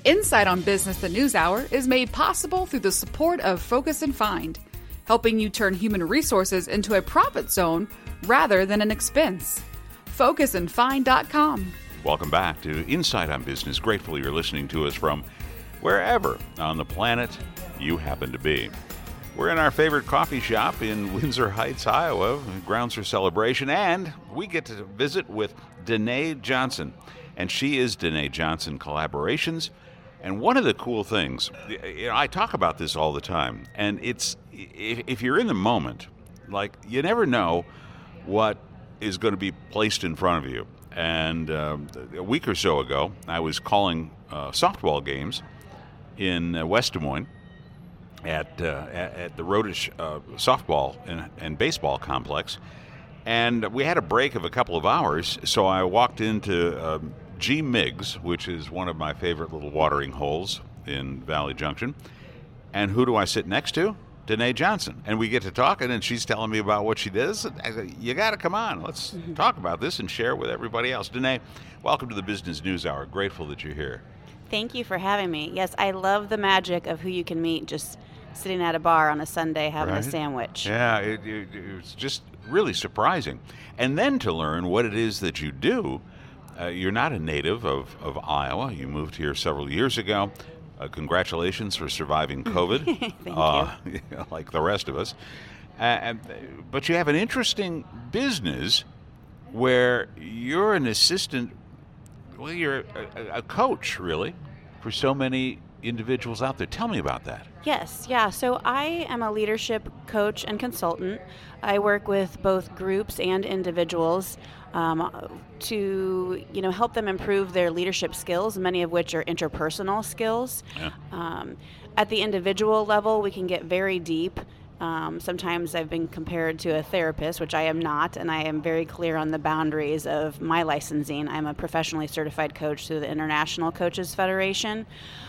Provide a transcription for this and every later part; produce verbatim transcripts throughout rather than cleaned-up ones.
Insight on Business the News Hour is made possible through the support of Focus and Find, helping you turn human resources into a profit zone rather than an expense. focus and find dot com. Welcome back to Insight on Business. Grateful you're listening to us from wherever on the planet you happen to be. We're in our favorite coffee shop in Windsor Heights, Iowa, grounds for celebration, and we get to visit with Danae Johnson. And she is Danae Johnson Collaborations. And one of the cool things, you know, I talk about this all the time, and it's if, if you're in the moment, like you never know what is going to be placed in front of you. And um, a week or so ago, I was calling uh, softball games in uh, West Des Moines at uh, at, at the Rodish uh, softball and, and baseball complex, and we had a break of a couple of hours. So I walked into um, G. Miggs, which is one of my favorite little watering holes in Valley Junction. And who do I sit next to? Danae Johnson. And we get to talking, and she's telling me about what she does. I go, you got to come on. Let's mm-hmm. talk about this and share with everybody else. Danae, welcome to the Business News Hour. Grateful that you're here. Thank you for having me. Yes, I love the magic of who you can meet just sitting at a bar on a Sunday having right? a sandwich. Yeah, it, it, it's just really surprising. And then to learn what it is that you do. Uh, you're not a native of, of Iowa. You moved here several years ago. Uh, congratulations for surviving COVID. Thank uh, you. Like the rest of us. Uh, and, but you have an interesting business where you're an assistant, well, you're a, a coach, really, for so many individuals out there. Tell me about that. Yes, yeah. So I am a leadership coach and consultant. I work with both groups and individuals um, to, you know, help them improve their leadership skills, many of which are interpersonal skills. Yeah. Um, at the individual level, we can get very deep. Um, sometimes I've been compared to a therapist, which I am not, and I am very clear on the boundaries of my licensing. I'm a professionally certified coach through the International Coaches Federation.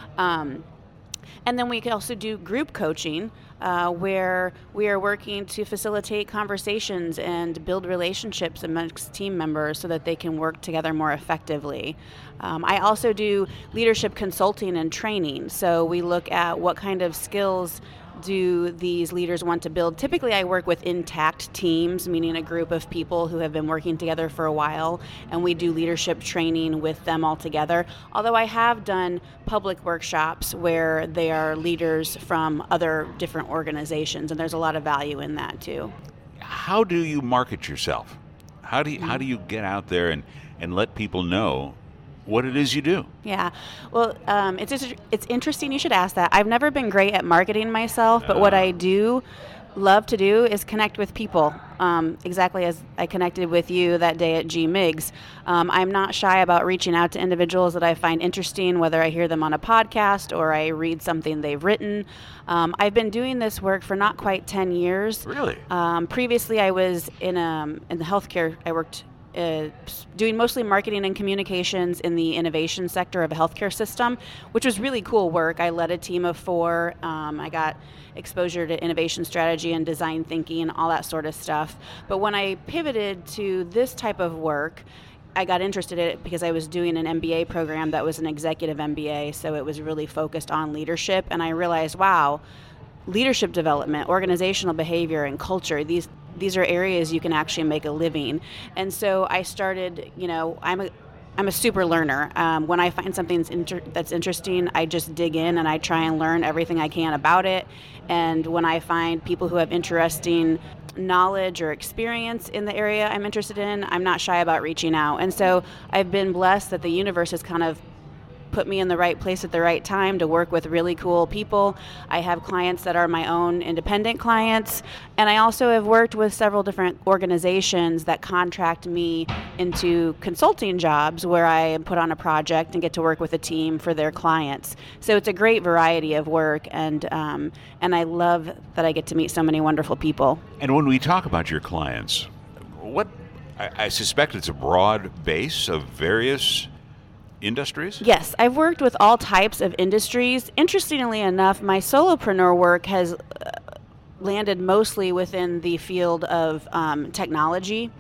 Um, and then we can also do group coaching, uh, where we are working to facilitate conversations and build relationships amongst team members so that they can work together more effectively. Um, I also do leadership consulting and training. So we look at what kind of skills do these leaders want to build. Typically, I work with intact teams, meaning a group of people who have been working together for a while, and we do leadership training with them all together. Although I have done public workshops where they are leaders from other different organizations, and there's a lot of value in that too. How do you market yourself? How do you, mm-hmm. how do you get out there and, and let people know what it is you do? Yeah, well, um, it's just, it's interesting you should ask that. I've never been great at marketing myself, but uh. what I do love to do is connect with people, um, exactly as I connected with you that day at G. Miggs. Um, I'm not shy about reaching out to individuals that I find interesting, whether I hear them on a podcast or I read something they've written. Um, I've been doing this work for not quite ten years. Really? Um, previously, I was in, um, in the healthcare. I worked Uh, doing mostly marketing and communications in the innovation sector of a healthcare system, which was really cool work. I led a team of four. Um, I got exposure to innovation strategy and design thinking and all that sort of stuff. But when I pivoted to this type of work, I got interested in it because I was doing an M B A program that was an executive M B A, so it was really focused on leadership. And I realized, wow, leadership development, organizational behavior, and culture, these these are areas you can actually make a living. And so I started, you know, I'm a I'm a super learner. Um, when I find something that's, inter- that's interesting, I just dig in and I try and learn everything I can about it. And when I find people who have interesting knowledge or experience in the area I'm interested in, I'm not shy about reaching out. And so I've been blessed that the universe has kind of put me in the right place at the right time to work with really cool people. I have clients that are my own independent clients, and I also have worked with several different organizations that contract me into consulting jobs where I am put on a project and get to work with a team for their clients. So it's a great variety of work, and um, and I love that I get to meet so many wonderful people. And when we talk about your clients, what I, I suspect it's a broad base of various industries? Yes, I've worked with all types of industries. Interestingly enough, my solopreneur work has uh, landed mostly within the field of um, technology.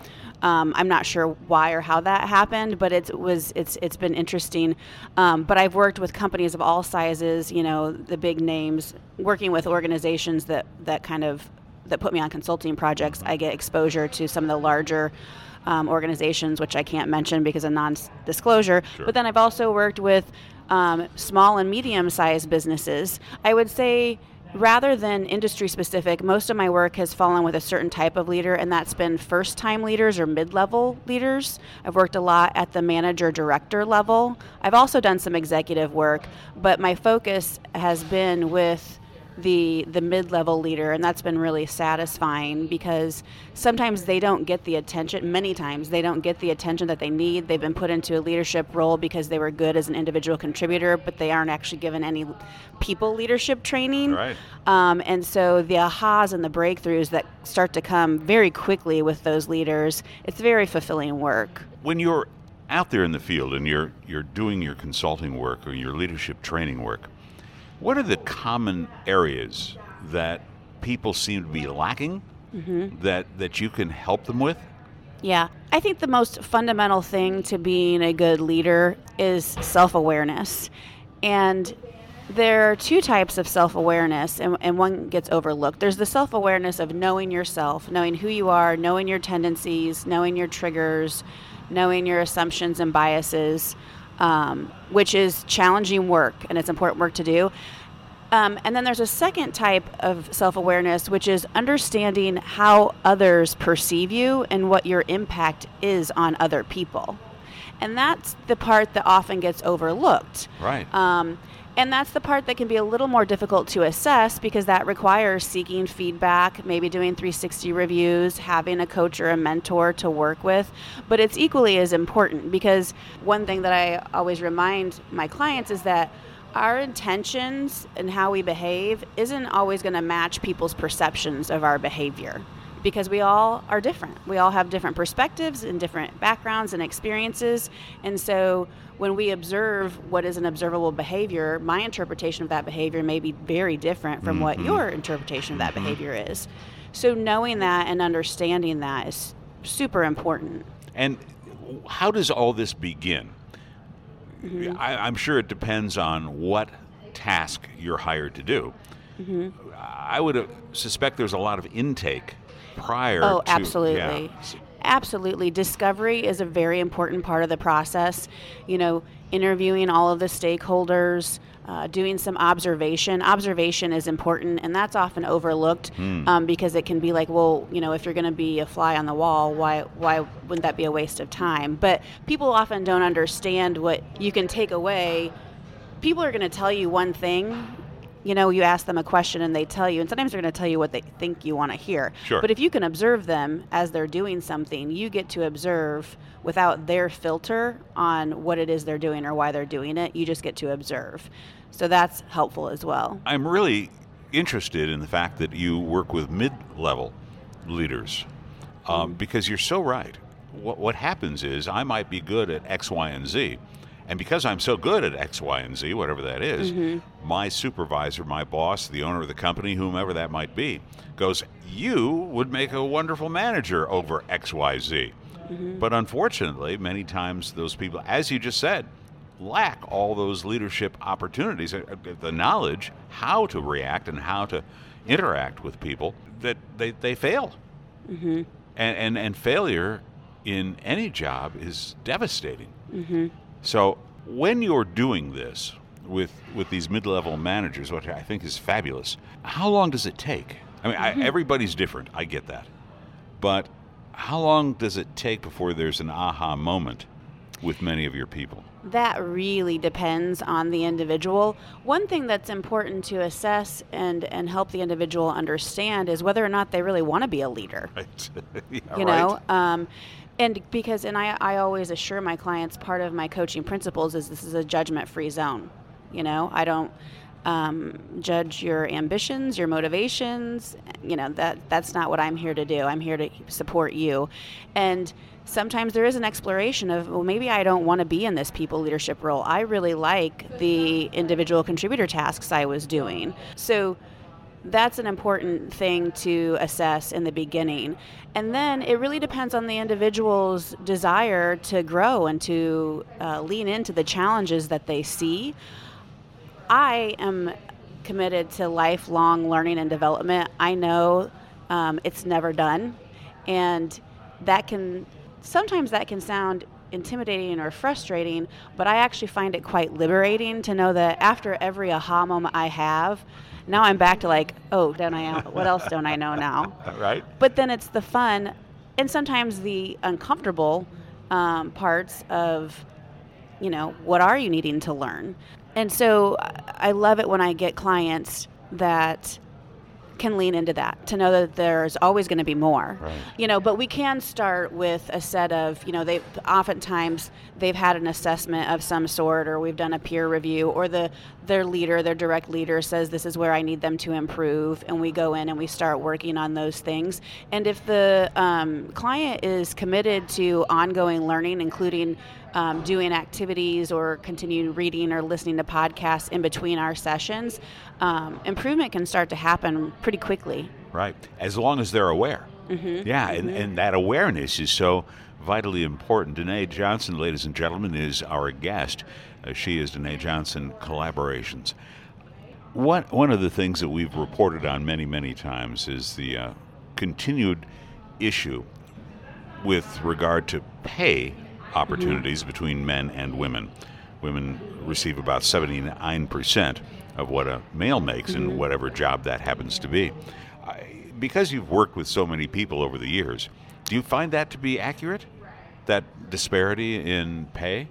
Um, I'm not sure why or how that happened, but it was it's it's been interesting. Um, but I've worked with companies of all sizes, you know, the big names, working with organizations that, that kind of that put me on consulting projects. I get exposure to some of the larger um, organizations, which I can't mention because of non-disclosure. Sure. But then I've also worked with um, small and medium-sized businesses. I would say, rather than industry specific, most of my work has fallen with a certain type of leader, and that's been first time leaders or mid-level leaders. I've worked a lot at the manager director level. I've also done some executive work, but my focus has been with the the mid-level leader, and that's been really satisfying because sometimes they don't get the attention, many times they don't get the attention that they need. They've been put into a leadership role because they were good as an individual contributor, but they aren't actually given any people leadership training. Right. Um, and so the ahas and the breakthroughs that start to come very quickly with those leaders, it's very fulfilling work. When you're out there in the field and you're you're doing your consulting work or your leadership training work, what are the common areas that people seem to be lacking mm-hmm. that, that you can help them with? Yeah. I think the most fundamental thing to being a good leader is self-awareness. And there are two types of self-awareness, and, and one gets overlooked. There's the self-awareness of knowing yourself, knowing who you are, knowing your tendencies, knowing your triggers, knowing your assumptions and biases. Um, which is challenging work, and it's important work to do. Um, and then there's a second type of self-awareness, which is understanding how others perceive you and what your impact is on other people. And that's the part that often gets overlooked. Right. Um, and that's the part that can be a little more difficult to assess because that requires seeking feedback, maybe doing three sixty reviews, having a coach or a mentor to work with. But it's equally as important because one thing that I always remind my clients is that our intentions and how we behave isn't always going to match people's perceptions of our behavior because we all are different. We all have different perspectives and different backgrounds and experiences. And so when we observe what is an observable behavior, my interpretation of that behavior may be very different from mm-hmm. what your interpretation of that mm-hmm. behavior is. So knowing that and understanding that is super important. And how does all this begin? Mm-hmm. I, I'm sure it depends on what task you're hired to do. Mm-hmm. I would uh, suspect there's a lot of intake prior oh, to... absolutely. Yeah. Absolutely. Discovery is a very important part of the process. You know, interviewing all of the stakeholders, uh, doing some observation. Observation is important, and that's often overlooked mm. um, because it can be like, well, you know, if you're going to be a fly on the wall, why why wouldn't that be a waste of time? But people often don't understand what you can take away. People are going to tell you one thing. You know, you ask them a question and they tell you, and sometimes they're going to tell you what they think you want to hear. Sure. But if you can observe them as they're doing something, you get to observe without their filter on what it is they're doing or why they're doing it. You just get to observe. So that's helpful as well. I'm really interested in the fact that you work with mid-level leaders um, mm-hmm. because you're so right. What, what happens is I might be good at X, Y, and Z. And because I'm so good at X, Y, and Z, whatever that is, mm-hmm. my supervisor, my boss, the owner of the company, whomever that might be, goes, you would make a wonderful manager over X, Y, Z. Mm-hmm. But unfortunately, many times those people, as you just said, lack all those leadership opportunities, the knowledge how to react and how to interact with people, that they, they fail. Mm-hmm. And, and, and failure in any job is devastating. Mm-hmm. So when you're doing this with with these mid-level managers, which I think is fabulous, how long does it take? I mean, mm-hmm. I, everybody's different. I get that. But how long does it take before there's an aha moment with many of your people? That really depends on the individual. One thing that's important to assess and, and help the individual understand is whether or not they really want to be a leader. Right. Yeah, you right. know, um, and because, and I, I always assure my clients, part of my coaching principles is this is a judgment-free zone. You know, I don't um, judge your ambitions, your motivations. You know, that that's not what I'm here to do. I'm here to support you. And sometimes there is an exploration of, well, maybe I don't want to be in this people leadership role. I really like the individual contributor tasks I was doing. So that's an important thing to assess in the beginning. And then it really depends on the individual's desire to grow and to uh, lean into the challenges that they see. I am committed to lifelong learning and development. I know um, it's never done, and that can sometimes that can sound intimidating or frustrating, but I actually find it quite liberating to know that after every aha moment I have, now I'm back to like, oh, don't I? What else don't I know now? Right. But then it's the fun and sometimes the uncomfortable um, parts of, you know, what are you needing to learn? And so I love it when I get clients that can lean into that, to know that there's always going to be more. Right. You know, but we can start with a set of, you know, they oftentimes they've had an assessment of some sort, or we've done a peer review, or the their leader, their direct leader says this is where I need them to improve, and we go in and we start working on those things. And if the um, client is committed to ongoing learning, including Um, doing activities or continue reading or listening to podcasts in between our sessions, um, improvement can start to happen pretty quickly. Right. As long as they're aware. Mm-hmm. Yeah, Mm-hmm. and, and that awareness is so vitally important. Danae Johnson, ladies and gentlemen, is our guest. Uh, she is Danae Johnson Collaborations. One, one of the things that we've reported on many, many times is the uh, continued issue with regard to pay opportunities mm-hmm. between men and women. Women receive about seventy-nine percent of what a male makes mm-hmm. in whatever job that happens to be. I, because you've worked with so many people over the years, do you find that to be accurate, that disparity in pay?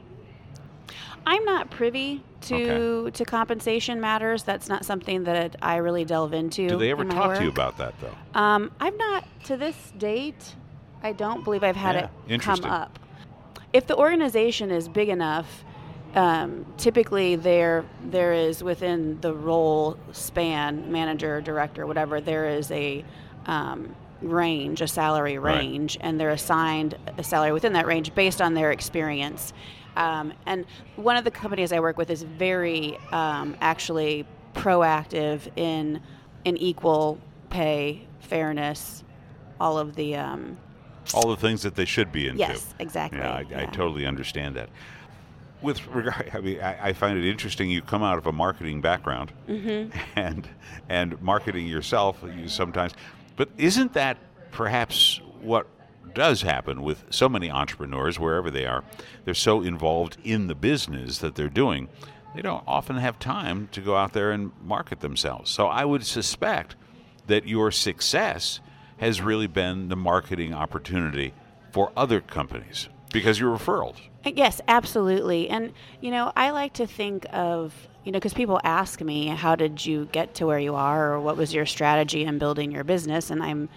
I'm not privy to Okay. to compensation matters. That's not something that I really delve into. Do they ever in my talk to you work. about that, though? Um, I've not, to this date, I don't believe I've had Yeah, it come interesting. up. If the organization is big enough, um, typically there there is within the role span, manager, director, whatever, there is a um, range, a salary Right. range, and they're assigned a salary within that range based on their experience. Um, and one of the companies I work with is very um, actually proactive in in equal pay, fairness, all of the um, All the things that they should be into. yes, exactly. Yeah, I, I yeah. totally understand that. With regard, I mean, I, I find it interesting. You come out of a marketing background, Mm-hmm. and and marketing yourself, you sometimes. But isn't that perhaps what does happen with so many entrepreneurs, wherever they are? They're so involved in the business that they're doing, they don't often have time to go out there and market themselves. So I would suspect that your success has really been the marketing opportunity for other companies because you're referrals. Yes, absolutely. And, you know, I like to think of, you know, because people ask me, how did you get to where you are, or what was your strategy in building your business? And I'm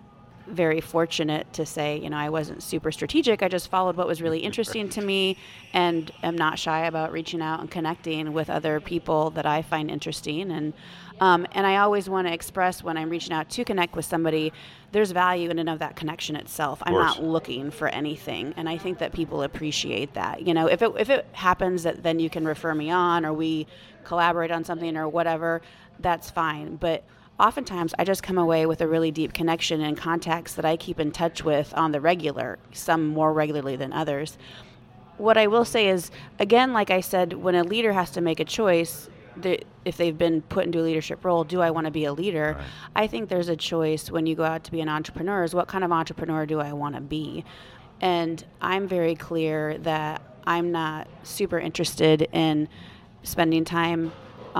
very fortunate to say, you know, I wasn't super strategic. I just followed what was really interesting to me, and am not shy about reaching out and connecting with other people that I find interesting. And um, and I always want to express when I'm reaching out to connect with somebody, there's value in and of that connection itself. I'm course. not looking for anything, and I think that people appreciate that. You know, if it if it happens that then you can refer me on, or we collaborate on something or whatever, that's fine. But oftentimes I just come away with a really deep connection and contacts that I keep in touch with on the regular, some more regularly than others. What I will say is, again, like I said, when a leader has to make a choice, the, if they've been put into a leadership role, do I want to be a leader? Right. I think there's a choice when you go out to be an entrepreneur is, what kind of entrepreneur do I want to be? And I'm very clear that I'm not super interested in spending time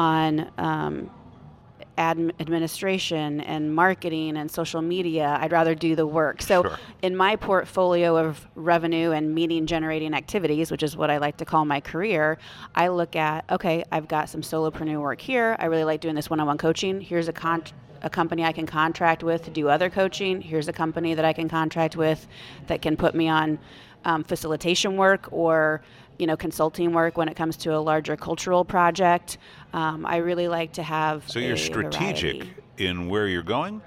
on um, Ad- administration and marketing and social media. I'd rather do the work. So Sure. in my portfolio of revenue and meaning generating activities, which is what I like to call my career, I look at, okay, I've got some solopreneur work here. I really like doing this one-on-one coaching. Here's a con- a company I can contract with to do other coaching. Here's a company that I can contract with that can put me on um, facilitation work or, you know, consulting work when it comes to a larger cultural project. Um, I really like to have So you're a strategic variety. in where you're going?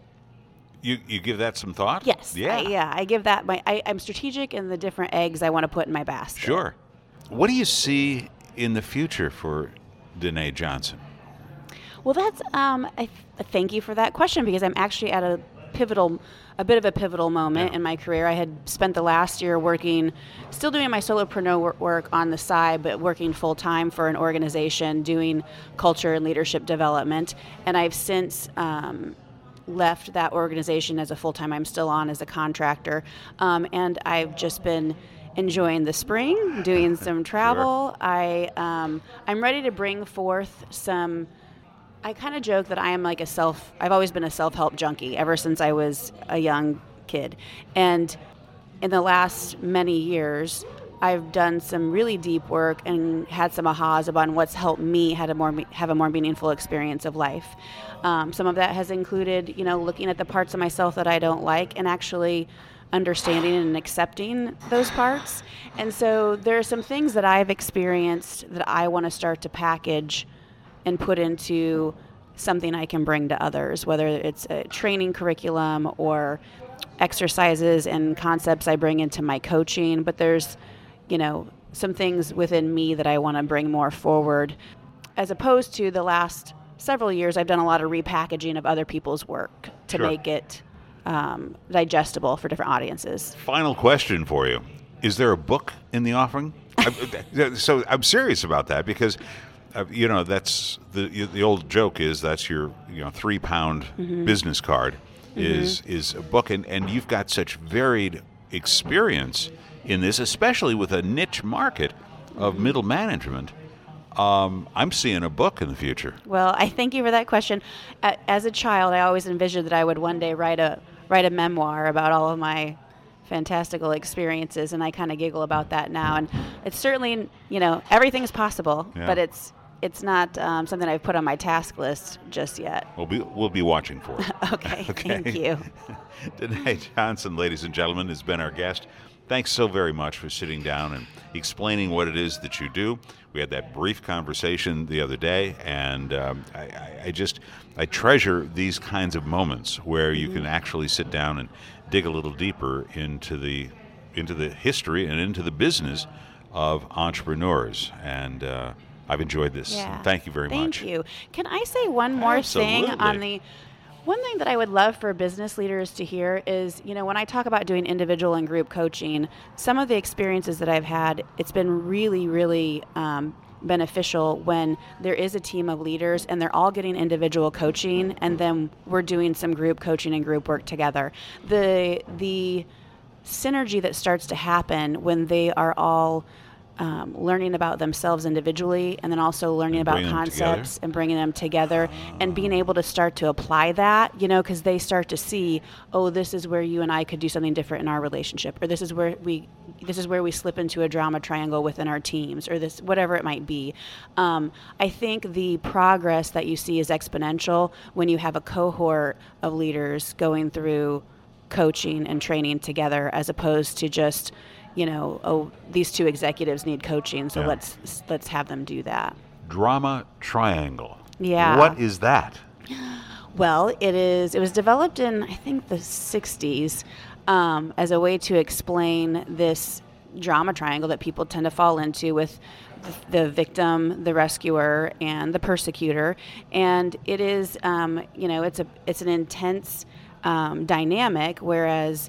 You you give that some thought? Yes. Yeah. I, yeah. I give that my. I, I'm strategic in the different eggs I want to put in my basket. Sure. What do you see in the future for Danae Johnson? Well, that's um, I th- thank you for that question, because I'm actually at a pivotal, a bit of a pivotal moment Yeah. in my career. I had spent the last year working, still doing my solopreneur wor- work on the side, but working full time for an organization doing culture and leadership development. And I've since um, left that organization as a full time. I'm still on as a contractor, um, and I've just been enjoying the spring, doing some travel. Sure. I um, I'm ready to bring forth some. I kind of joke that I am like a self, I've always been a self-help junkie ever since I was a young kid. And in the last many years, I've done some really deep work and had some ahas about what's helped me had a more have a more meaningful experience of life. Um, some of that has included, you know, looking at the parts of myself that I don't like and actually understanding and accepting those parts. And so there are some things that I've experienced that I want to start to package and put into something I can bring to others, whether it's a training curriculum or exercises and concepts I bring into my coaching. But there's, you know, some things within me that I want to bring more forward, as opposed to the last several years, I've done a lot of repackaging of other people's work to Sure. make it um, digestible for different audiences. Final question for you. Is there a book in the offering? I, so I'm serious about that, because Uh, you know, that's the the old joke is that's your you know three pound Mm-hmm. business card is mm-hmm. is a book, and, and you've got such varied experience in this, especially with a niche market of Mm-hmm. middle management. Um, I'm seeing a book in the future. Well, I thank you for that question. A- As a child, I always envisioned that I would one day write a write a memoir about all of my fantastical experiences, and I kind of giggle about that now. And it's certainly, you know, everything's possible, Yeah. but it's it's not um, something I've put on my task list just yet. We'll be we'll be watching for it. Okay, Okay. thank you. Danae Johnson, ladies and gentlemen, has been our guest. Thanks so very much for sitting down and explaining what it is that you do. We had that brief conversation the other day, and um, I, I, I just I treasure these kinds of moments where you can actually sit down and dig a little deeper into the into the history and into the business of entrepreneurs. And uh, I've enjoyed this. Yeah. Thank you very Thank much. Thank you. Can I say one more Absolutely. thing on the one thing that I would love for business leaders to hear is, you know, when I talk about doing individual and group coaching, some of the experiences that I've had, it's been really, really um, beneficial when there is a team of leaders and they're all getting individual coaching, and then we're doing some group coaching and group work together. The the synergy that starts to happen when they are all Um, learning about themselves individually, and then also learning And about bringing them concepts together. and bringing them together, and being able to start to apply that, you know, because they start to see, oh, this is where you and I could do something different in our relationship, or this is where we, this is where we slip into a drama triangle within our teams, or this, whatever it might be. Um, I think the progress that you see is exponential when you have a cohort of leaders going through coaching and training together, as opposed to just, you know, oh, these two executives need coaching, so Yeah. let's let's have them do that. Drama Triangle. Yeah. What is that? Well, it is. It was developed in, I think, the sixties um, as a way to explain this drama triangle that people tend to fall into with the victim, the rescuer, and the persecutor. And it is, um, you know, it's a it's an intense um, dynamic, whereas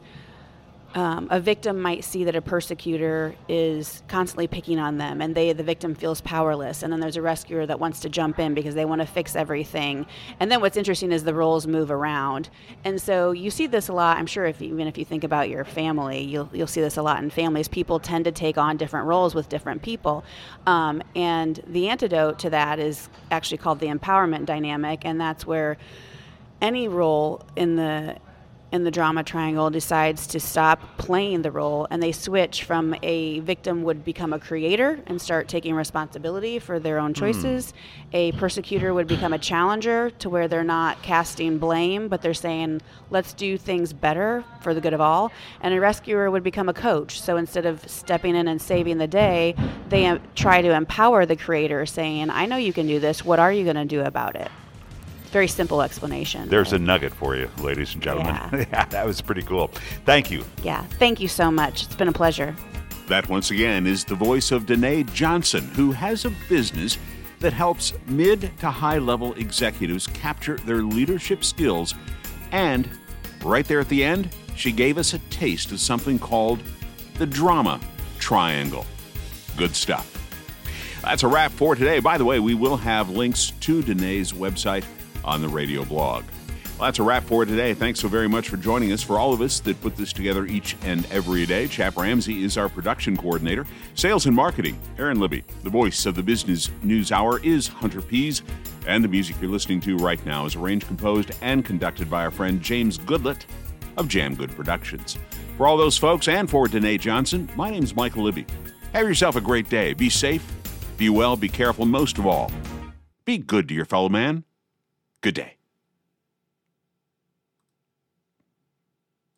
Um, a victim might see that a persecutor is constantly picking on them, and they, the victim, feels powerless. And then there's a rescuer that wants to jump in because they want to fix everything. And then what's interesting is the roles move around. And so you see this a lot. I'm sure if even if you think about your family, you'll you'll see this a lot in families. People tend to take on different roles with different people. Um, and the antidote to that is actually called the empowerment dynamic, and that's where any role in the in the drama triangle decides to stop playing the role, and they switch from a victim would become a creator and start taking responsibility for their own choices. Mm. A persecutor would become a challenger, to where they're not casting blame, but they're saying, let's do things better for the good of all. And a rescuer would become a coach. So instead of stepping in and saving the day, they um, try to empower the creator, saying, I know you can do this. What are you going to do about it? Very simple explanation. There's a nugget for you, ladies and gentlemen. Yeah. Yeah, that was pretty cool. Thank you. Yeah, thank you so much. It's been a pleasure. That, once again, is the voice of Danae Johnson, who has a business that helps mid to high level executives capture their leadership skills. And right there at the end, she gave us a taste of something called the drama triangle. Good stuff. That's a wrap for today. By the way, we will have links to Danae's website on the radio blog. Well, that's a wrap for today. Thanks so very much for joining us. For all of us that put this together each and every day, Chap Ramsey is our production coordinator. Sales and marketing, Aaron Libby. The voice of the Business News Hour is Hunter Pease. And the music you're listening to right now is arranged, composed, and conducted by our friend James Goodlett of Jam Good Productions. For all those folks and for Danae Johnson, my name's Michael Libby. Have yourself a great day. Be safe, be well, be careful, most of all, be good to your fellow man. Good day.